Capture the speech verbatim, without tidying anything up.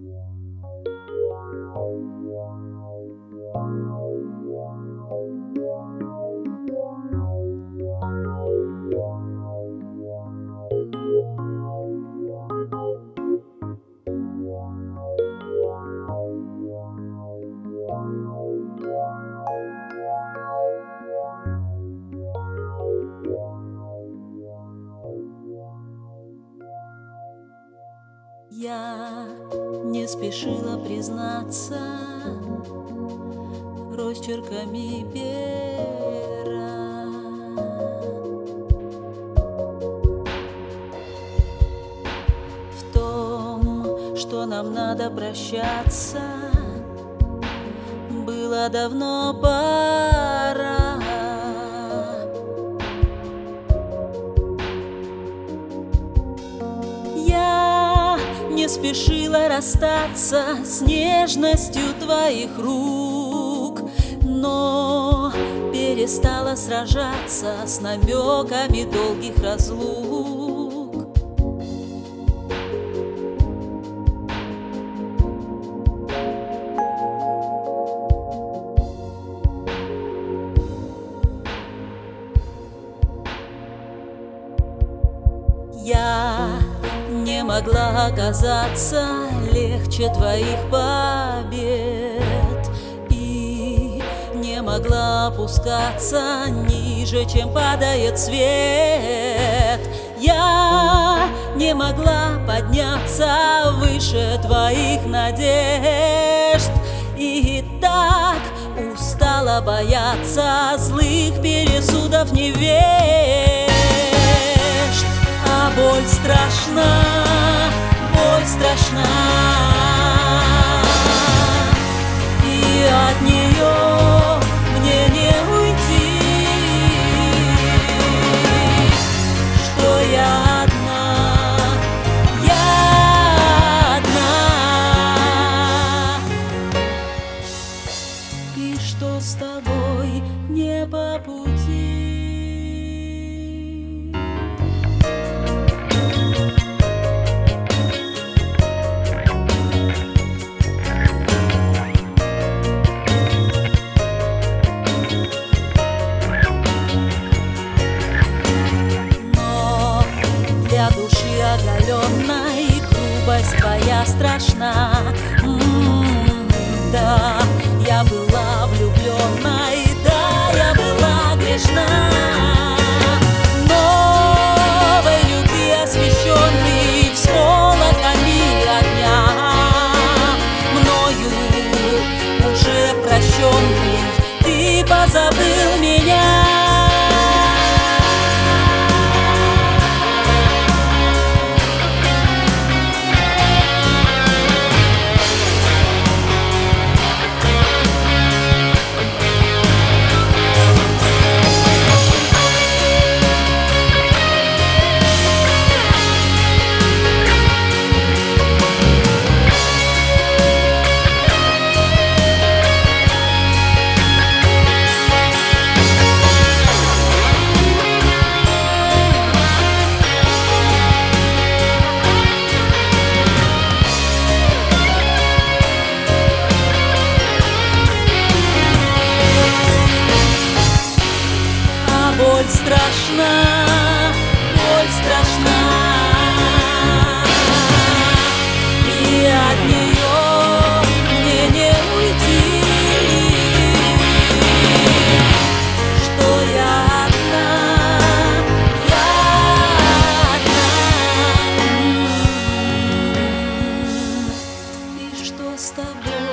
Я не спешила признаться росчерками пера. В том, что нам надо прощаться, было давно пора. Не спешила расстаться с нежностью твоих рук, но перестала сражаться с намеками долгих разлук. Я не могла оказаться легче твоих побед и не могла опускаться ниже, чем падает свет. Я не могла подняться выше твоих надежд и так устала бояться злых пересудов невежд. А боль страшна, боль страшна, и от нее мне не уйти, что я одна, я одна, и что с тобой не по пути. Для души оголенной грубость твоя страшна. М-м-м, да, я была влюбленной, да, я была грешна. Новой любви освященный всполохами огня, мною уже прощенный, ты позабыл меня. Боль страшна, боль страшна, и от нее мне не уйти, что я одна, я одна, и что с тобой